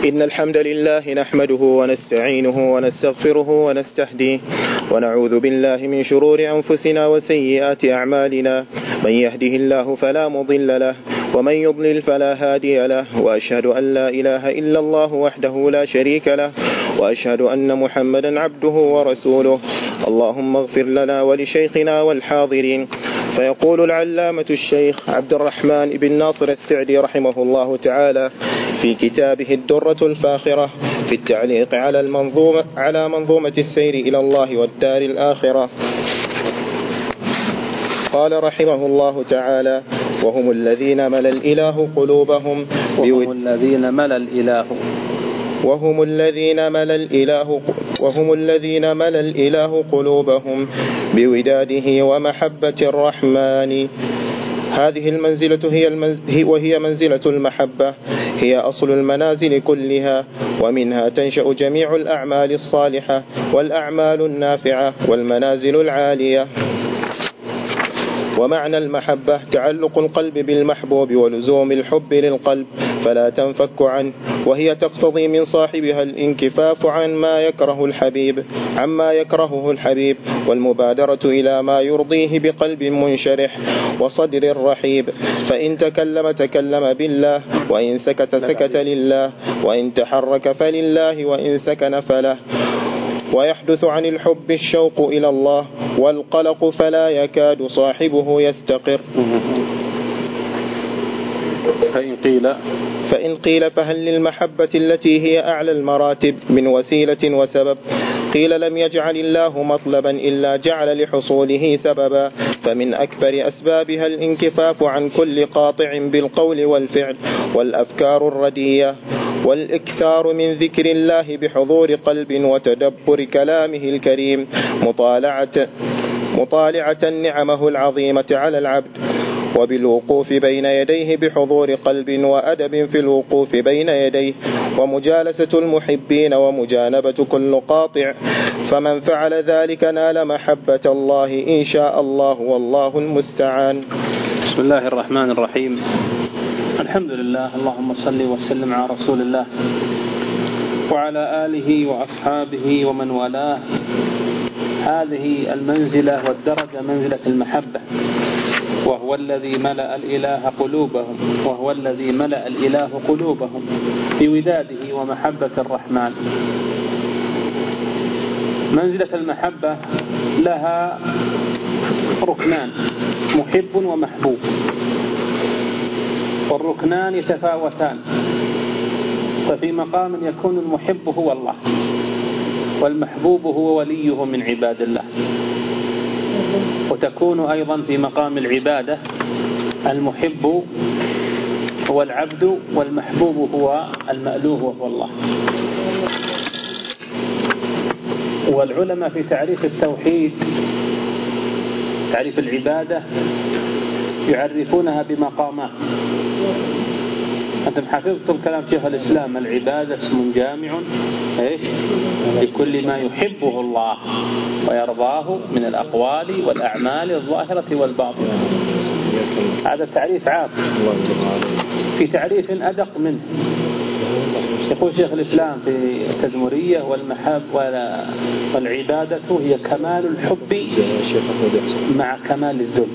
إن الحمد لله نحمده ونستعينه ونستغفره ونستهديه ونعوذ بالله من شرور أنفسنا وسيئات أعمالنا. من يهده الله فلا مضل له ومن يضلل فلا هادي له، وأشهد أن لا إله إلا الله وحده لا شريك له، وأشهد أن محمدا عبده ورسوله. اللهم اغفر لنا ولشيخنا والحاضرين. فيقول العلامة الشيخ عبد الرحمن بن ناصر السعدي رحمه الله تعالى في كتابه الدرة الفاخرة في التعليق على منظومة السير إلى الله والدار الآخرة، قال رحمه الله تعالى: وهم الذين ملأ الإله قلوبهم بوداده ومحبة الرحمن. هذه المنزلة وهي منزلة المحبة، هي أصل المنازل كلها، ومنها تنشأ جميع الأعمال الصالحة والأعمال النافعة والمنازل العالية. ومعنى المحبة تعلق القلب بالمحبوب ولزوم الحب للقلب فلا تنفك عنه، وهي تقتضي من صاحبها الانكفاف عما يكرهه الحبيب والمبادرة إلى ما يرضيه بقلب منشرح وصدر رحيب. فإن تكلم بالله، وإن سكت لله، وإن تحرك فلله، وإن سكن فله. ويحدث عن الحب الشوق إلى الله والقلق، فلا يكاد صاحبه يستقر. فإن قيل فهل للمحبة التي هي أعلى المراتب من وسيلة وسبب؟ قيل: لم يجعل الله مطلبا إلا جعل لحصوله سببا، فمن أكبر أسبابها الانكفاف عن كل قاطع بالقول والفعل والأفكار الردية، والإكثار من ذكر الله بحضور قلب وتدبر كلامه الكريم، مطالعة نعمه العظيمة على العبد، وبالوقوف بين يديه بحضور قلب وأدب في الوقوف بين يديه، ومجالسة المحبين ومجانبة كل قاطع. فمن فعل ذلك نال محبة الله إن شاء الله، والله المستعان. بسم الله الرحمن الرحيم. الحمد لله، اللهم صل وسلم على رسول الله وعلى آله وأصحابه ومن والاه. هذه المنزلة والدرجة منزلة المحبة، وهو الذي ملأ الإله قلوبهم بوداده ومحبة الرحمن. منزلة المحبة لها ركنان: محب ومحبوب، والركنان يتفاوتان. ففي مقام يكون المحب هو الله، والمحبوب هو وليه من عباد الله. وتكون أيضا في مقام العبادة المحب هو العبد، والمحبوب هو المألوه وهو الله. والعلماء في تعريف التوحيد، تعريف العبادة، يعرفونها بمقامات. أنتم حفظتم كلام شيخ الإسلام: العبادة اسم جامع لكل ما يحبه الله ويرضاه من الأقوال والأعمال الظاهرة والباطنة. هذا تعريف عام. في تعريف أدق منه يقول شيخ الإسلام في التدمرية: والعبادة هي كمال الحب مع كمال الذل،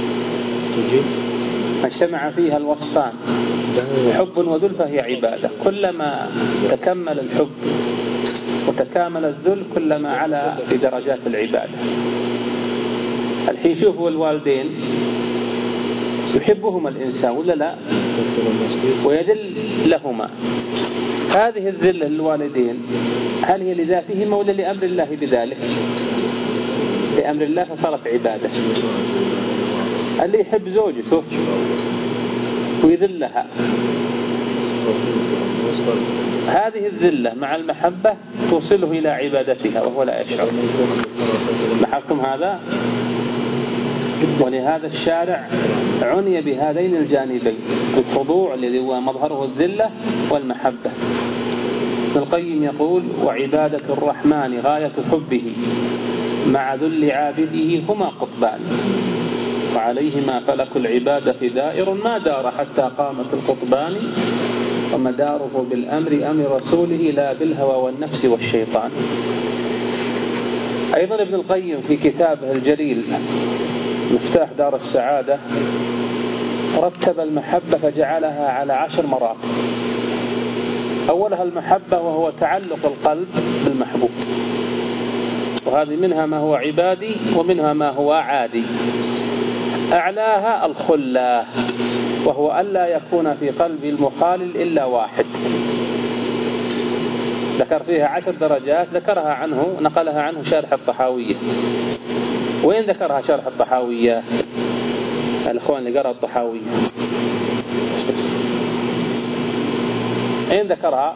اجتمع فيها الوصفان حب وذل فهي عبادة. كلما تكمل الحب وتكامل الذل كلما علا في درجات العبادة. الحين شوفوا الوالدين يحبهما الإنسان ولا لا؟ ويذل لهما. هذه الذل للوالدين هل هي لذاتهما ولا لأمر الله بذلك؟ لأمر الله، فصارت عبادة. اللي يحب زوجته ويذلها، هذه الذلة مع المحبة توصله إلى عبادتها وهو لا يشعر. لاحظتم هذا؟ ولهذا الشارع عني بهذين الجانبين: الخضوع الذي هو مظهره الذلة، والمحبة. ابن القيم يقول: وعبادة الرحمن غاية حبه مع ذل عابده هما قطبان، وعليهما فلك العبادة دائر ما دار حتى قامت القطبان، ومداره بالأمر أمر رسوله لا بالهوى والنفس والشيطان. أيضا ابن القيم في كتابه الجليل مفتاح دار السعادة رتب المحبة فجعلها على 10 مراتب. أولها المحبة وهو تعلق القلب بالمحبوب، وهذه منها ما هو عبادي ومنها ما هو عادي. أعلاها الخلة، وهو ألا يكون في قلب المخالل إلا واحد. ذكر فيها 10 درجات، ذكرها عنه نقلها عنه شارح الطحاوية. وين ذكرها شارح الطحاوية؟ الأخوان اللي قرأ الطحاوية بس أين ذكرها؟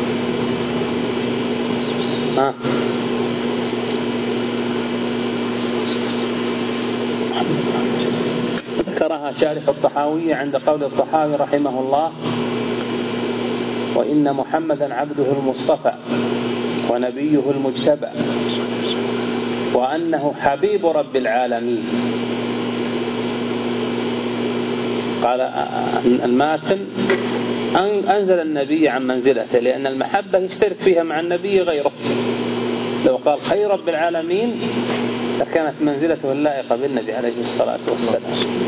ذكرها شارح الطحاوية عند قول الطحاوي رحمه الله: وإن محمدا عبده المصطفى ونبيه المجتبى وأنه حبيب رب العالمين. قال الماتن أنزل النبي عن منزلته، لأن المحبة يشترك فيها مع النبي غيره. لو قال خير رب العالمين لكانت منزلته اللائقة بالنبي عليه الصلاة والسلام.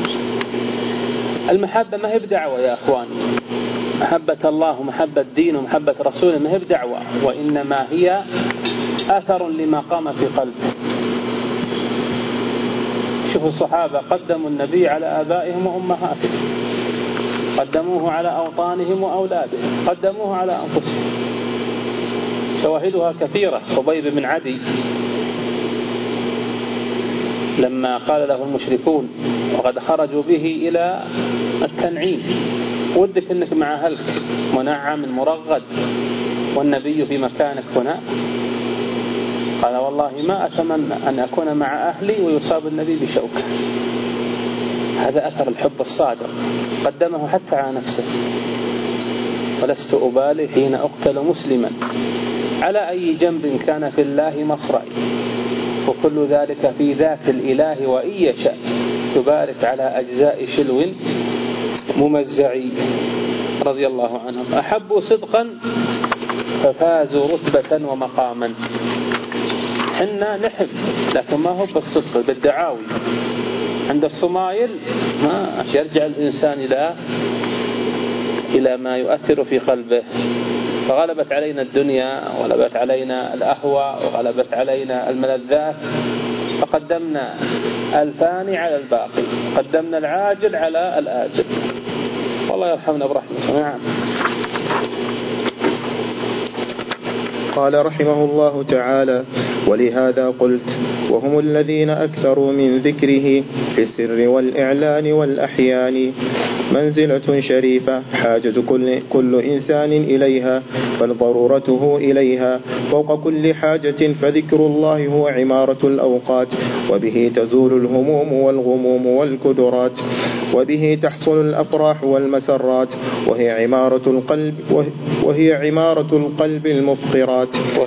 المحبة ما هي بدعوة يا أخوان، محبة الله ومحبة الدين ومحبة رسوله ما هي بدعوة، وإنما هي أثر لما قام في قلبه. شوفوا الصحابة قدموا النبي على آبائهم وأمهاتهم، قدموه على أوطانهم وأولادهم، قدموه على أنفسهم. شواهدها كثيرة. خبيب بن عدي لما قال له المشركون وقد خرجوا به إلى التنعيم: ودك أنك مع أهلك منعم مرغد والنبي في مكانك هنا؟ قال: والله ما أتمنى أن أكون مع أهلي ويصاب النبي بشوكة. هذا أثر الحب الصادق، قدمه حتى على نفسه: ولست أبالي حين أقتل مسلما على أي جنب كان في الله مصرعي، وكل ذلك في ذات الإله وإن يشاء يبارك على أجزاء شلو ممزعي. رضي الله عنهم. أحبوا صدقا ففازوا رتبة ومقاما. حنا نحب لكن ما هو بالصدق، بالدعاوي. عند الصمايل ما يرجع الإنسان إلى ما يؤثر في قلبه. فغلبت علينا الدنيا وغلبت علينا الأهواء وغلبت علينا الملذات، فقدمنا الفاني على الباقي، قدمنا العاجل على الآجل. والله يرحمنا برحمته. نعم. قال رحمه الله تعالى: ولهذا قلت: وهم الذين أكثروا من ذكره في السر والإعلان والأحيان، منزلة شريفة حاجة كل إنسان إليها، بل ضرورته إليها فوق كل حاجة. فذكر الله هو عمارة الأوقات، وبه تزول الهموم والغموم والكدرات، وبه تحصل الأفراح والمسرات، وهي عمارة القلب المفطرات،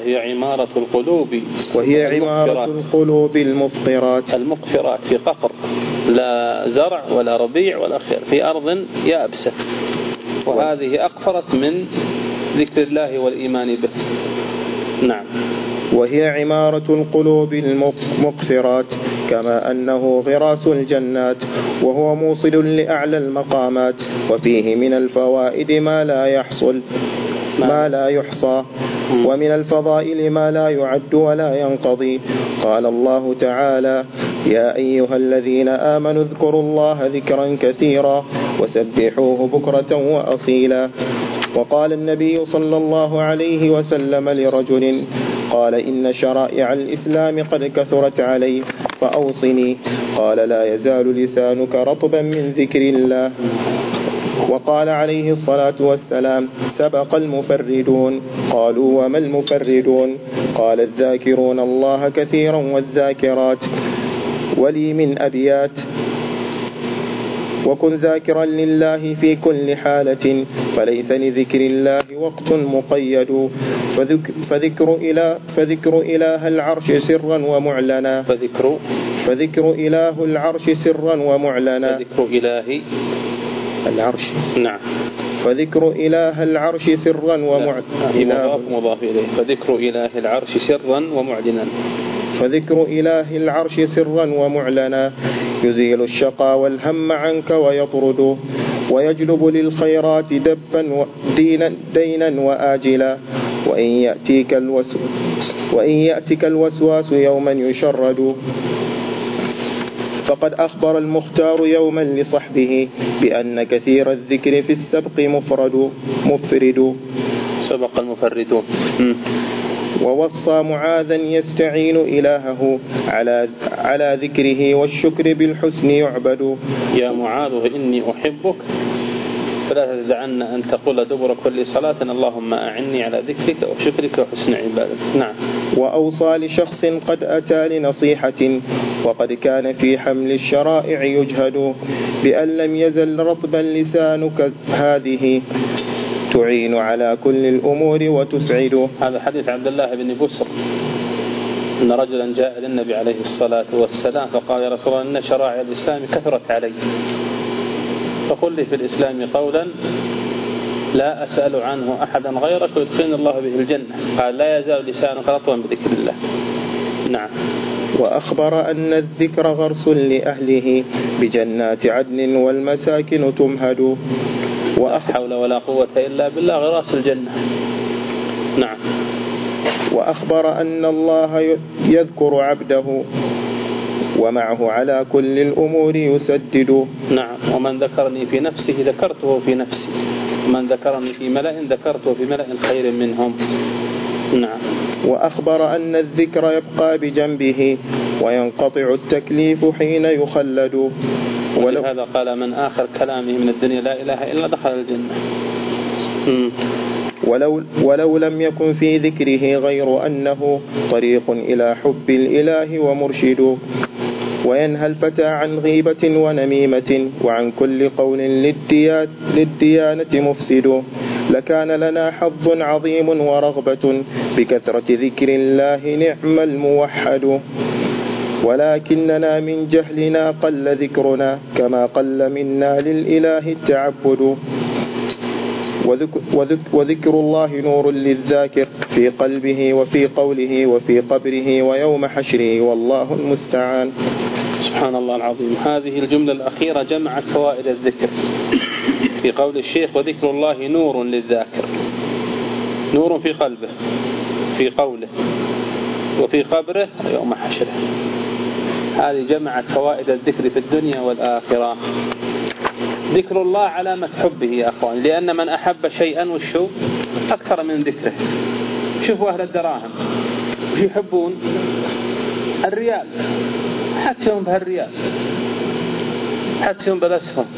وهي عمارة القلوب المقفرات في قفر، لا زرع ولا ربيع ولا خير، في أرض يابسة، وهذه أقفرت من ذكر الله والإيمان به. نعم. وهي عمارة القلوب المقفرات، كما أنه غراس الجنات، وهو موصل لأعلى المقامات، وفيه من الفوائد ما لا يحصى، ومن الفضائل ما لا يعد ولا ينقضي. قال الله تعالى: يا أيها الذين آمنوا اذكروا الله ذكرا كثيرا وسبحوه بكرة وأصيلا. وقال النبي صلى الله عليه وسلم لرجل قال: إن شرائع الإسلام قد كثرت علي فأوصني. قال: لا يزال لسانك رطبا من ذكر الله. وقال عليه الصلاة والسلام: سبق المفردون. قالوا: وما المفردون؟ قال: الذاكرون الله كثيرا والذاكرات. ولي من أبيات: وكن ذاكرا لله في كل حالة، فليس لذكر الله وقت مقيد. فذكر إله العرش سرا ومعلنا، فذكر إله العرش سرا ومعلنا، العرش. نعم. فذكر إله العرش سرا ومعلنا. مضاف إليه. فذكر إله العرش سرا ومعلنا. فذكر إله العرش سرا ومعلنا يزيل الشقى والهم عنك ويطرد ويجلب للخيرات دبا دينا وآجلا وإن يأتك الوسواس يوما يشرد. فقد أخبر المختار يوما لصحبه بأن كثير الذكر في السبق مفرد. سبق المفردون. ووصى معاذا يستعين إلهه على ذكره والشكر بالحسن يعبد. يا معاذ إني أحبك فلا تدعن أن تقول دبر كل صلاة اللهم أعني على ذكرك وشكرك وحسن عبادتك. نعم. وأوصى لشخص قد أتى لنصيحة وقد كان في حمل الشرائع يجهد بأن لم يزل رطبا لسانك هذه تعين على كل الأمور وتسعد. هذا حديث عبد الله بن بسر أن رجلا جاء للنبي عليه الصلاة والسلام فقال يا رسول الله إن شرائع الإسلام كثرت علي فقل لي في الإسلام قولا لا أسأل عنه أحدا غيرك ويدخلني الله به الجنة. قال لا يزال لسانك رطبا بذكر الله. نعم. وأخبر أن الذكر غرس لأهله بجنات عدن والمساكن تمهد. لا حول ولا قوة إلا بالله غراس الجنة. نعم. وأخبر أن الله يذكر عبده ومعه على كل الأمور يسدد. نعم. ومن ذكرني في نفسه ذكرته في نفسي ومن ذكرني في ملأ ذكرته في ملأ خير منهم. نعم. وأخبر أن الذكر يبقى بجنبه وينقطع التكليف حين يخلد. ولهذا قال من آخر كلامه من الدنيا لا إله إلا دخل الجنة. ولو لم يكن في ذكره غير أنه طريق إلى حب الإله ومرشد وينهى الفتى عن غيبة ونميمة وعن كل قول للديانة مفسد. لكان لنا حظ عظيم ورغبة بكثرة ذكر الله نعم الموحد ولكننا من جهلنا قل ذكرنا كما قل منا للإله التعبد. وذكر الله نور للذاكر في قلبه وفي قوله وفي قبره ويوم حشره والله المستعان. سبحان الله العظيم. هذه الجملة الأخيرة جمعت فوائد الذكر في قول الشيخ وذكر الله نور للذاكر. نور في قلبه في قوله وفي قبره ويوم حشره. هذه جمعت فوائد الذكر في الدنيا والآخرة. ذكر الله علامة حبه يا أخوان لأن من أحب شيئا والشوق أكثر من ذكره. شوفوا أهل الدراهم وش يحبون؟ الريال حتسهم بهالريال حتسهم بالأسهم.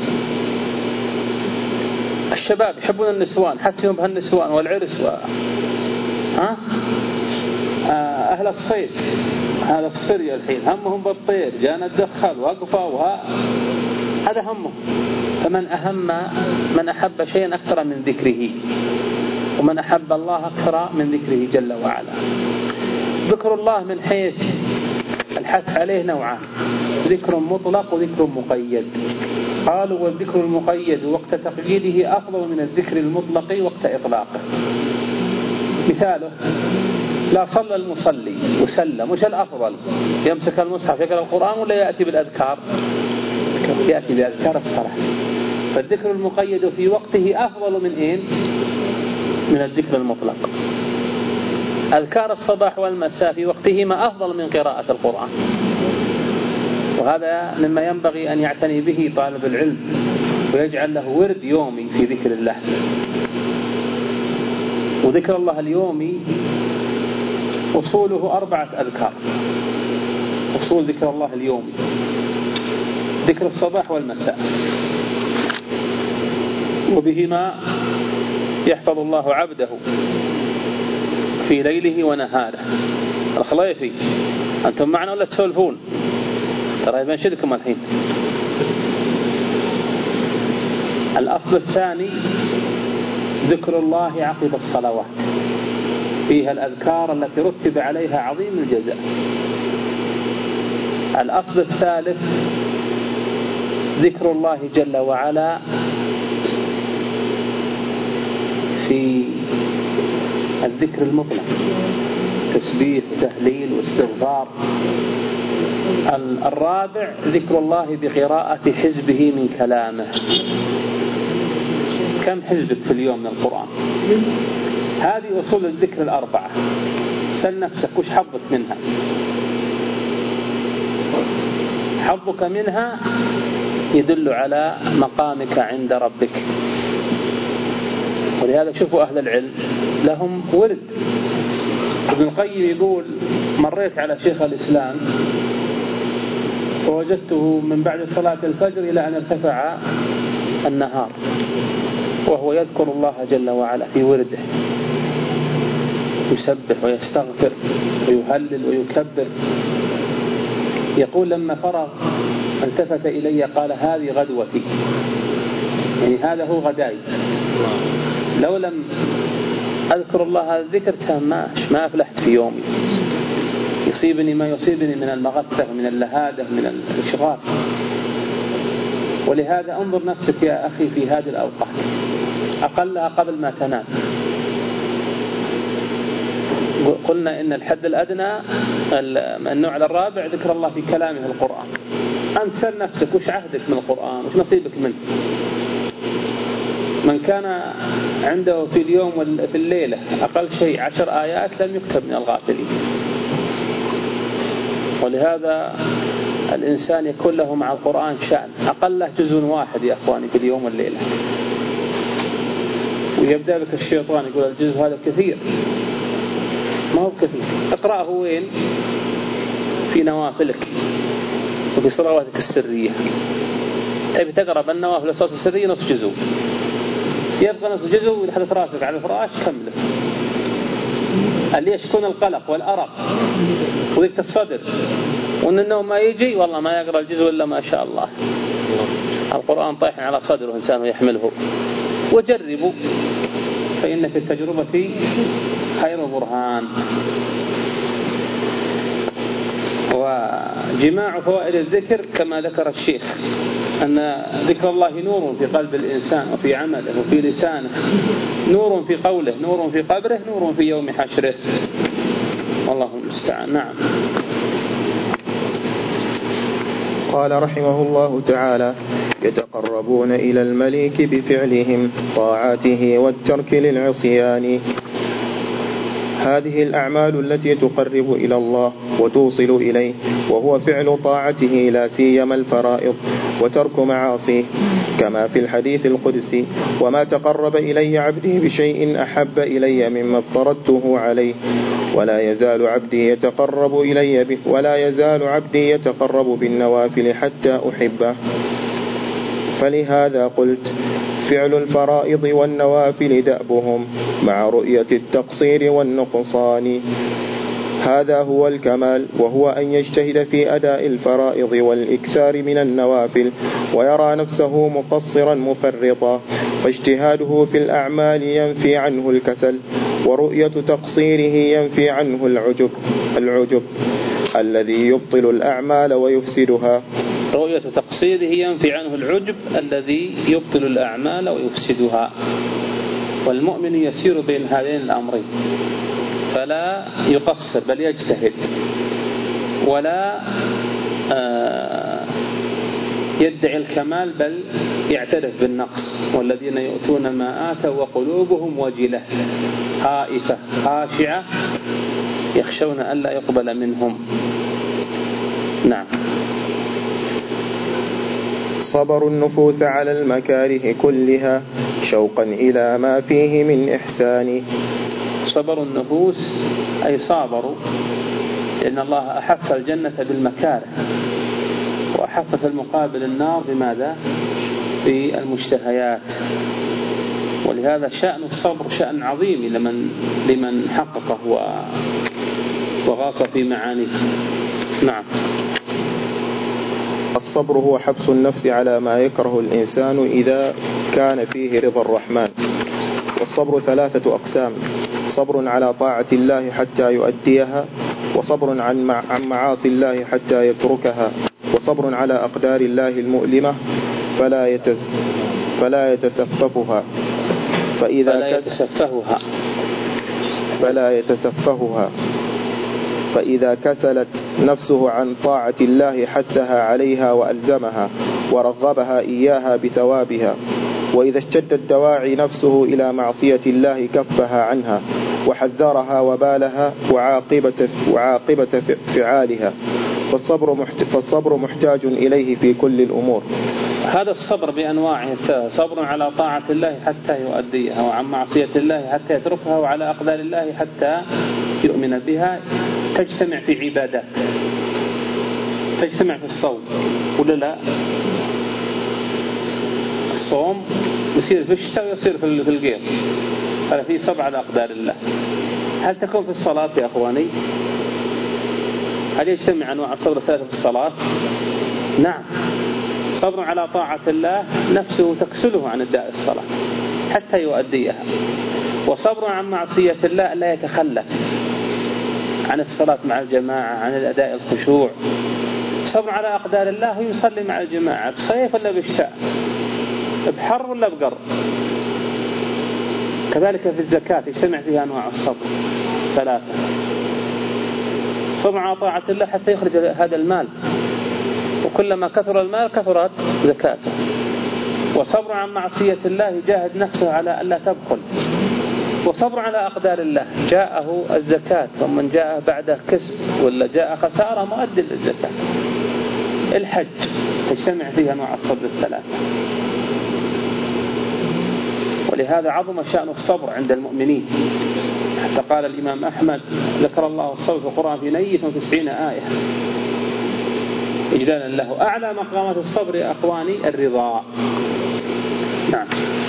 الشباب يحبون النسوان حتسهم بهالنسوان والعرس أهل الصيد هذا الصري الحين همهم بالطير جانا الدخل وقفوا هذا همه. فمن من أحب شيئا أكثر من ذكره ومن أحب الله أكثر من ذكره جل وعلا. ذكر الله من حيث الحث عليه نوعان ذكر مطلق وذكر مقيد. قالوا والذكر المقيد وقت تقييده أفضل من الذكر المطلق وقت إطلاقه. مثاله لا صلى المصلي وسلم وش الأفضل يمسك المصحف يقرأ القرآن ولا يأتي بالأذكار؟ يأتي بأذكار الصلاة. فالذكر المقيد في وقته أفضل من الذكر المطلق. أذكار الصباح والمساء في وقتهما أفضل من قراءة القرآن. وهذا مما ينبغي أن يعتني به طالب العلم ويجعل له ورد يومي في ذكر الله. وذكر الله اليومي أصوله 4 أذكار. أصول ذكر الله اليومي ذكر الصباح والمساء وبهما يحفظ الله عبده في ليله ونهاره. الخلايفي أنتم معنا ولا تسولفون؟ ترى بنشدكم الحين. الأصل الثاني ذكر الله عقب الصلوات فيها الأذكار التي رتب عليها عظيم الجزاء. الأصل الثالث ذكر الله جل وعلا الذكر المطلق، تسبيح وتهليل واستغفار. الرابع ذكر الله بقراءة حزبه من كلامه. كم حزبك في اليوم من القرآن؟ هذه أصول الذكر الأربعة. سل نفسك وش حظك منها؟ حظك منها يدل على مقامك عند ربك. ولهذا شوفوا أهل العلم لهم ورد. ابن القيم يقول مريت على شيخ الإسلام ووجدته من بعد صلاة الفجر إلى أن ارتفع النهار وهو يذكر الله جل وعلا في ورده، يسبح ويستغفر ويهلل ويكبر. يقول لما فرغ التفت إلي قال هذه غدوتي، يعني هذا هو غداي. لو لم أذكر الله هذا الذكر ما أفلحت في يومي، يصيبني ما يصيبني من المغثة من اللهادة من الإشغال. ولهذا انظر نفسك يا أخي في هذه الأوقات أقلها قبل ما تنام. قلنا إن الحد الأدنى النوع الرابع ذكر الله في كلامه القرآن. أنت سأل نفسك وش عهدك من القرآن، وش نصيبك منه. من كان عنده في اليوم وفي الليلة أقل شيء 10 آيات لم يكتب من الغافلين. ولهذا الإنسان يكون له مع القرآن شأن، أقله جزء واحد يا أخواني في اليوم والليلة. ويبدأ بك الشيطان يقول الجزء هذا كثير، ما هو كثير. اقرأه وين؟ في نوافلك وفي صلواتك السرية. تبي تقرأ بالنوافل الصلاة السرية نصف جزء، يبقى نصف جزء ويحدث راسك على الفراش كمله. اللي يشكون القلق والأرق وضيق الصدر وأن النوم ما يجي والله ما يقرأ الجزء إلا ما شاء الله. القرآن طيح على صدره إنسان ويحمله. وجربوا فإن في التجربة خير برهان. وجماع فوائد الذكر كما ذكر الشيخ أن ذكر الله نور في قلب الإنسان وفي عمله وفي لسانه، نور في قوله، نور في قبره، نور في يوم حشره. والله المستعان. نعم. قال رحمه الله تعالى: يتقربون إلى الملك بفعلهم طاعاته والترك للعصيان. هذه الأعمال التي تقرب إلى الله وتوصل إليه، وهو فعل طاعته لا سيما الفرائض وترك معاصيه، كما في الحديث القدسي: وما تقرب إلي عبدي بشيء أحب إلي مما افترضته عليه، ولا يزال عبدي يتقرب بالنوافل حتى أحبه. فلهذا قلت: فعل الفرائض والنوافل دأبهم مع رؤية التقصير والنقصان. هذا هو الكمال، وهو أن يجتهد في أداء الفرائض والإكثار من النوافل، ويرى نفسه مقصرا مفرطا، فاجتهاده في الأعمال ينفي عنه الكسل، ورؤية تقصيره ينفي عنه العجب الذي يبطل الأعمال ويفسدها. رؤية تقصيره ينفي عنه العجب الذي يبطل الأعمال ويفسدها. والمؤمن يسير بين هذين الأمرين، فلا يقصر بل يجتهد، ولا يدعي الكمال بل يعترف بالنقص. والذين يؤتون ما آتوا وقلوبهم وجلة خائفة خاشعة يخشون ألا يقبل منهم. نعم. صبر النفوس على المكاره كلها شوقا إلى ما فيه من إحسان. صبر النفوس أي صابروا، لأن الله أحف الجنة بالمكاره وأحف في المقابل النار بماذا؟ بالمشتهيات. ولهذا شأن الصبر شأن عظيم لمن حققه وغاص في معانيه. نعم. الصبر هو حبس النفس على ما يكره الإنسان إذا كان فيه رضا الرحمن. والصبر 3 أقسام: صبر على طاعة الله حتى يؤديها، وصبر عن معاصي الله حتى يتركها، وصبر على أقدار الله المؤلمة فلا يتسفهها. فلا يتسفهها، فإذا كسلت نفسه عن طاعة الله حثها عليها وألزمها ورغبها إياها بثوابها، وإذا اشتدت دواعي نفسه إلى معصية الله كفها عنها وحذرها وبالها وعاقبة فعالها، فالصبر محتاج إليه في كل الأمور. هذا الصبر بأنواعه، صبر على طاعة الله حتى يؤديها، وعن معصية الله حتى يتركها، وعلى أقدار الله حتى يؤمن بها. تجتمع في عبادات، تجتمع في الصوم ولا لا؟ الصوم يصير في الشتاء ويصير في القير، هذا فيه صبر على أقدار الله. هل تكون في الصلاة يا أخواني؟ هل يجتمع أنواع الصبر الثلاثة في الصلاة؟ نعم. صبر على طاعة الله نفسه تكسله عن أداء الصلاة حتى يؤديها، وصبر عن معصية الله لا يتخلف عن الصلاة مع الجماعة، عن الأداء الخشوع. صبر على أقدار الله يصلي مع الجماعة بصيف ولا بشتاء، بحر ولا بقر. كذلك في الزكاة يجتمع فيها أنواع الصبر ثلاثة: صبر على طاعة الله حتى يخرج هذا المال، وكلما كثر المال كثرت زكاته. وصبر عن معصية الله يجاهد نفسه على ألا تبخل. وصبر على أقدار الله، جاءه الزكاة ومن جاء بعده كسب ولا جاء خسارة مؤدي للزكاة. الحج تجتمع فيها أنواع الصبر الثلاثة. ولهذا عظم شأن الصبر عند المؤمنين، حتى قال الإمام أحمد ذكر الله الصبر في القرآن في نية 90 آية إجلالا له. أعلى مقامات الصبر يا أخواني الرضا. نعم.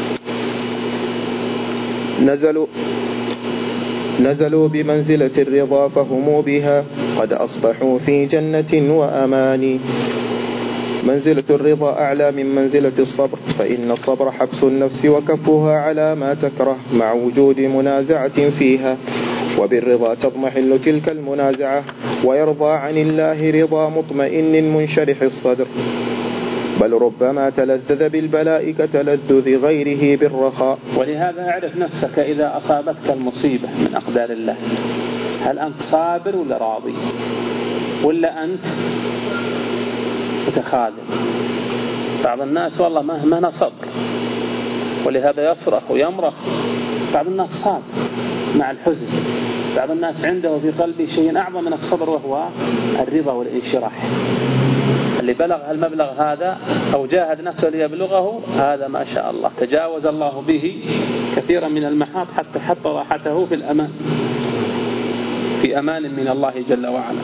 نزلوا بمنزلة الرضا فهم بها قد أصبحوا في جنة وأمان. منزلة الرضا أعلى من منزلة الصبر، فإن الصبر حبس النفس وكفها على ما تكره مع وجود منازعة فيها، وبالرضا تضمحل تلك المنازعة ويرضى عن الله رضا مطمئن منشرح الصدر، بل ربما تلذذ بالبلاء كتلذذ غيره بالرخاء. ولهذا اعرف نفسك إذا أصابتك المصيبة من أقدار الله، هل أنت صابر ولا راضي، ولا أنت متخاذل؟ بعض الناس والله ما صبر، ولهذا يصرخ ويمرخ. بعض الناس صابر مع الحزن. بعض الناس عنده في قلبه شيء أعظم من الصبر وهو الرضا والانشراح. اللي بلغ المبلغ هذا أو جاهد نفسه ليبلغه، هذا ما شاء الله تجاوز الله به كثيرا من المحاط حتى حط راحته في الأمان، في أمان من الله جل وعلا.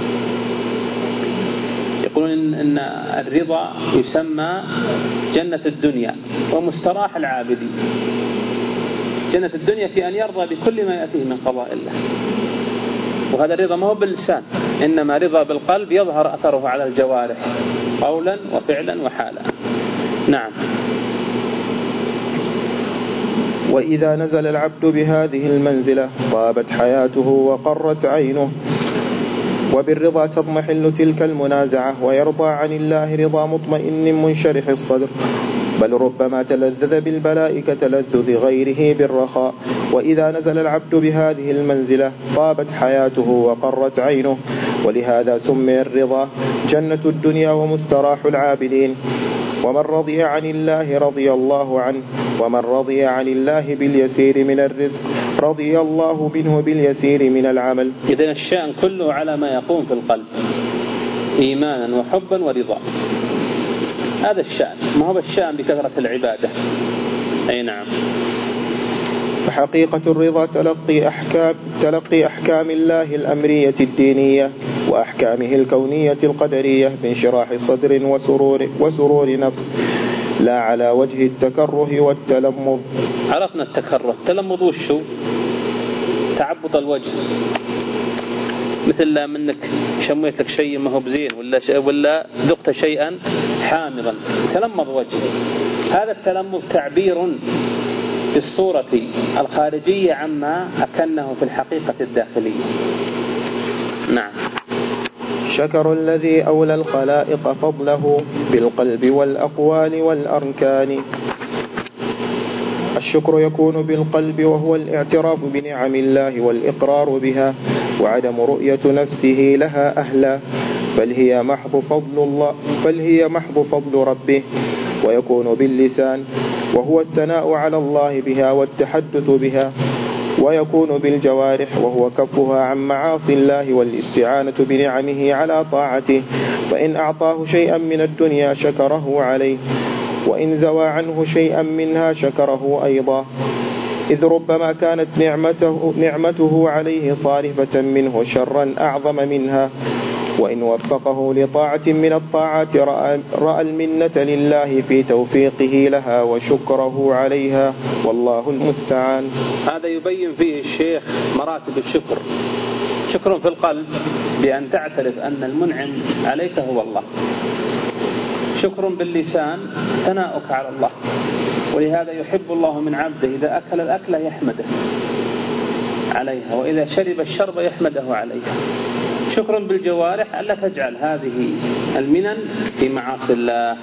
يقولون إن الرضا يسمى جنة الدنيا ومستراح العابدين. جنة الدنيا في أن يرضى بكل ما يأتيه من قضاء الله، وهذا الرضا ما هو باللسان، إنما رضا بالقلب يظهر أثره على الجوارح قولا وفعلا وحالا. نعم. وإذا نزل العبد بهذه المنزلة طابت حياته وقرت عينه، وبالرضا تضمحل تلك المنازعة ويرضى عن الله رضا مطمئن منشرح الصدر، بل ربما تلذذ بالبلاء كتلذذ غيره بالرخاء. وإذا نزل العبد بهذه المنزلة طابت حياته وقرت عينه، ولهذا سمي الرضا جنة الدنيا ومستراح العابدين. ومن رضي عن الله رضي الله عنه، ومن رضي عن الله باليسير من الرزق رضي الله منه باليسير من العمل. إذن الشأن كله على ما يقوم في القلب إيمانا وحبا ورضا، هذا الشأن، ما هو الشأن بكثرة العبادة. أي نعم. فحقيقة الرضا تلقي أحكام الله الأمرية الدينية وأحكامه الكونية القدرية بانشراح صدر وسرور نفس، لا على وجه التكره والتلمض. عرفنا التكره. التلمض وشو؟ تعبط الوجه، مثل لا منك شميت لك شيء ما هو بزين ولا ذقت شيئا حامضا تلمض وجهه. هذا التلمض تعبير بالصورة الخارجية عما أكنه في الحقيقة الداخلية. نعم. شكر الذي أولى الخلائق فضله بالقلب والأقوال والأركان. الشكر يكون بالقلب، وهو الاعتراف بنعم الله والإقرار بها وعدم رؤية نفسه لها أهلا، بل هي محض فضل ربه. ويكون باللسان، وهو الثناء على الله بها والتحدث بها. ويكون بالجوارح، وهو كفها عن معاصي الله والاستعانة بنعمه على طاعته، فإن أعطاه شيئا من الدنيا شكره عليه، وإن زوى عنه شيئا منها شكره أيضا، إذ ربما كانت نعمته عليه صارفة منه شرا أعظم منها. وإن وفقه لطاعة من الطاعات رأى المنة لله في توفيقه لها وشكره عليها، والله المستعان. هذا يبين فيه الشيخ مراتب الشكر. شكر في القلب بأن تعترف أن المنعم عليك هو الله. شكر باللسان ثناؤك على الله، ولهذا يحب الله من عبده إذا أكل الأكلة يحمده عليها، وإذا شرب الشرب يحمده عليها. شكر بالجوارح ألا تجعل هذه المنن في معاصي الله.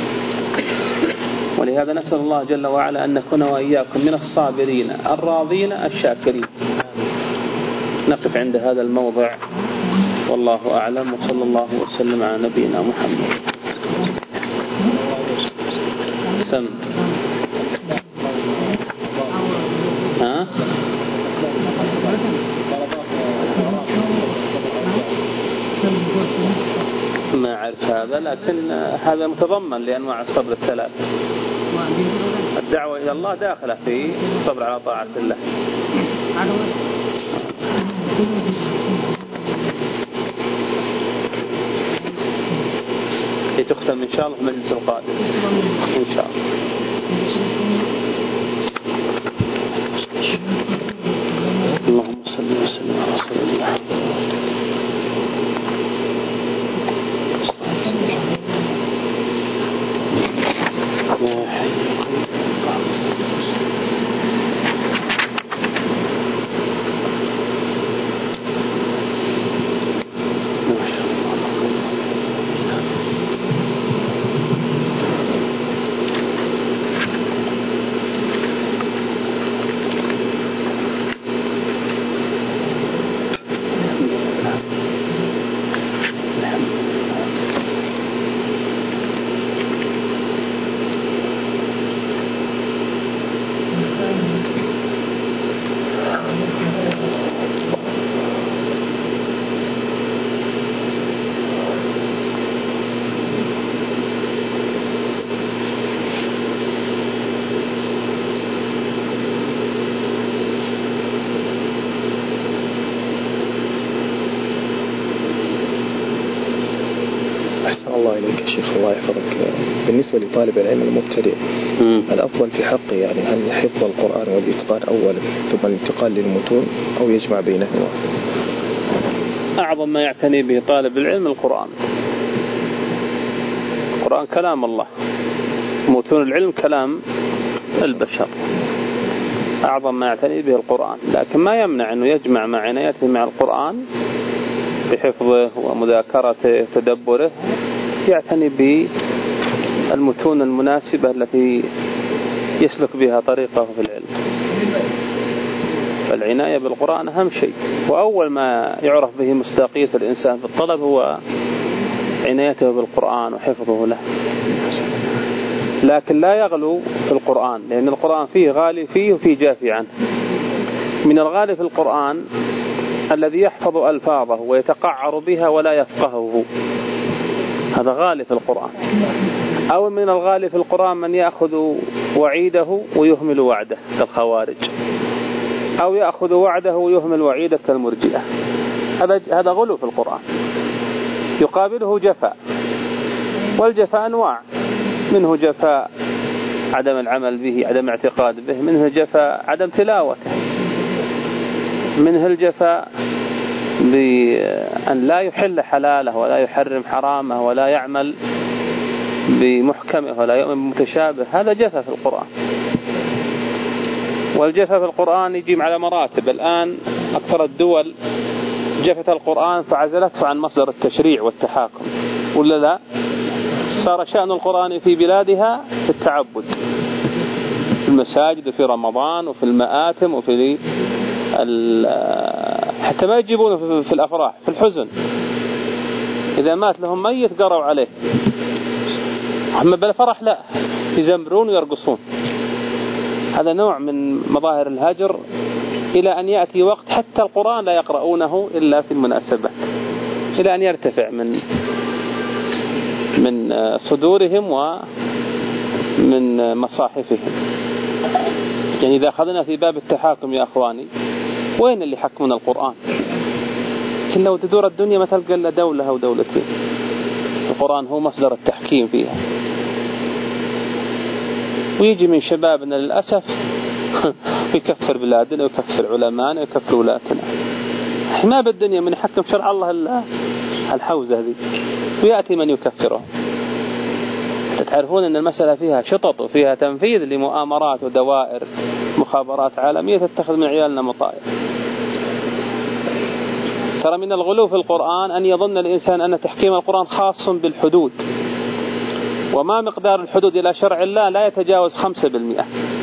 ولهذا نسأل الله جل وعلا أن نكون وإياكم من الصابرين الراضين الشاكرين. نقف عند هذا الموضع، والله أعلم، وصلى الله وسلم على نبينا محمد. سم ما أعرف هذا، لكن هذا متضمن لأنواع الصبر الثلاث. الدعوة إلى الله داخلة في الصبر على طاعة الله. تختم إن شاء الله في المجلس القادم إن شاء الله. اللهم صل وسلم على رسول الله. الله إليك شيخ، الله يحفظك. بالنسبة لطالب العلم المبتدئ، الأفضل في حقه يعني هل حفظ القرآن والإتقان أولا ثم الانتقال للمتون، أو يجمع بينهما؟ أعظم ما يعتني به طالب العلم القرآن. القرآن كلام الله، متون العلم كلام البشر. أعظم ما يعتني به القرآن، لكن ما يمنع أنه يجمع مع عنايته مع القرآن بحفظه ومذاكرته وتدبره، يعتني بالمتون المناسبة التي يسلك بها طريقه في العلم. فالعناية بالقرآن أهم شيء، وأول ما يعرف به مصداقية الإنسان في الطلب هو عنايته بالقرآن وحفظه له. لكن لا يغلو في القرآن، لأن القرآن فيه غالي فيه وفيه جافي عنه. من الغالي في القرآن الذي يحفظ ألفاظه ويتقعر بها ولا يفقهه، هذا غالي في القرآن. أو من الغالي في القرآن من يأخذ وعيده ويهمل وعده كالخوارج، أو يأخذ وعده ويهمل وعيده كالمرجئة. هذا غلو في القرآن. يقابله جفاء، والجفاء أنواع، منه جفاء عدم العمل به، عدم اعتقاد به، منه جفاء عدم تلاوته، منه الجفاء بأن لا يحل حلاله ولا يحرم حرامه ولا يعمل بمحكمه ولا يؤمن بمتشابه. هذا جفاء في القرآن. والجفاء في القرآن يجي على مراتب. الآن أكثر الدول جفت القرآن فعزلته عن مصدر التشريع والتحاكم، ولا لا؟ صار شأن القرآن في بلادها في التعبد، المساجد وفي رمضان وفي المآتم وفي حتى ما يجيبونه في الأفراح، في الحزن إذا مات لهم ميت قروا عليه. أما بالفرح لا، يزمرون ويرقصون. هذا نوع من مظاهر الهجر، إلى أن يأتي وقت حتى القرآن لا يقرؤونه إلا في المناسبات، إلى أن يرتفع من صدورهم ومن مصاحفهم. يعني إذا أخذنا في باب التحاكم يا أخواني، وين اللي حكمنا القرآن؟ لكن لو تدور الدنيا ما تلقى إلا دولة أو دولتين، القرآن هو مصدر التحكيم فيها. ويجي من شبابنا للأسف ويكفر بلادنا ويكفر علمانا ويكفر ولاتنا. ما بالدنيا من يحكم شرع الله إلا الحوزة هذه، ويأتي من يكفره. تعرفون أن المسألة فيها شطط وفيها تنفيذ لمؤامرات ودوائر مخابرات عالمية تتخذ من عيالنا مطايا. ترى من الغلو في القرآن أن يظن الإنسان أن تحكيم القرآن خاص بالحدود، وما مقدار الحدود إلى شرع الله لا يتجاوز 5%.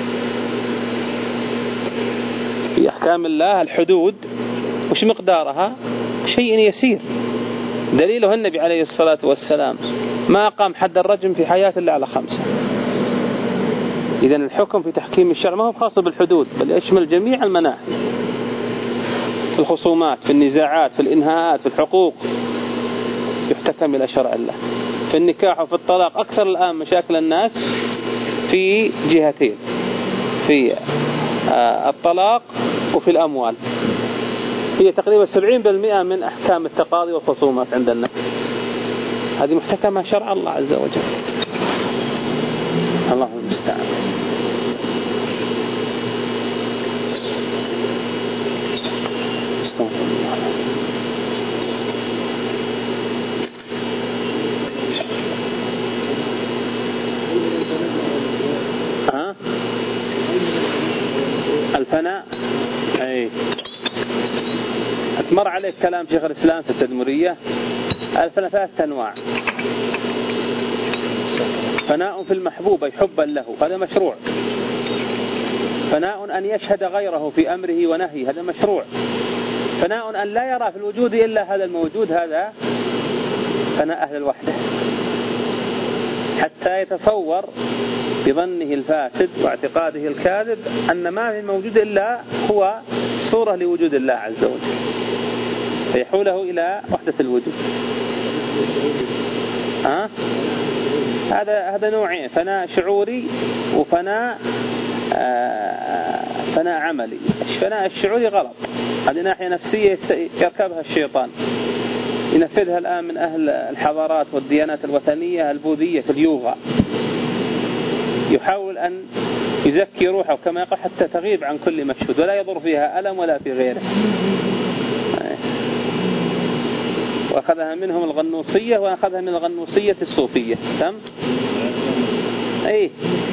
في أحكام الله الحدود وش مقدارها؟ شيء يسير. دليله النبي عليه الصلاة والسلام ما قام حد الرجم في حياة الله على 5. إذن الحكم في تحكيم الشرع ما هو خاص بالحدود، بل يشمل جميع المناحي، في الخصومات، في النزاعات، في الإنهاءات، في الحقوق، يحتكم إلى شرع الله. في النكاح وفي الطلاق أكثر الآن مشاكل الناس في جهتين، في الطلاق وفي الأموال. هي تقريبا 70% من أحكام التقاضي والخصومات عند الناس هذه محتكمة شرع الله عز وجل. الله المستعان. استغفر الله. الفناء أي مر عليك كلام شيخ الإسلام في التدمرية. الفناء 3 أنواع: فناء في المحبوب أي حبا له، هذا مشروع. فناء أن يشهد غيره في أمره ونهيه، هذا مشروع. فناء أن لا يرى في الوجود إلا هذا الموجود، هذا فناء أهل الوحدة، حتى يتصور بظنه الفاسد واعتقاده الكاذب أن ما في الموجود إلا هو صورة لوجود الله عز وجل، فيحوله إلى وحدة الوجود. هذا نوعين: فناء شعوري وفناء فناء عملي. الفناء الشعوري غلط، هذه ناحية نفسية يركبها الشيطان، ينفذها الآن من أهل الحضارات والديانات الوثنية البوذية في اليوغا. يحاول أن يزكي روحه كما يقول حتى تغيب عن كل مشهود ولا يضر فيها ألم ولا في غيره. وأخذها منهم الغنوصية، وأخذها من الغنوصية الصوفية. تم؟ أي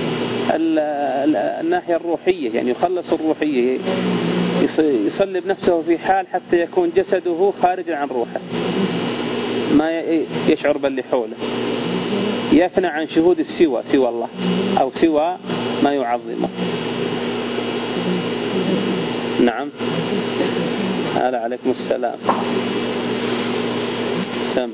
الناحية الروحية، يعني يخلص الروحية، يصلب نفسه في حال حتى يكون جسده خارجا عن روحه، ما يشعر باللي حوله، يفنى عن شهود السوى، سوى الله أو سوى ما يعظمه. نعم. هلا عليكم السلام. سم.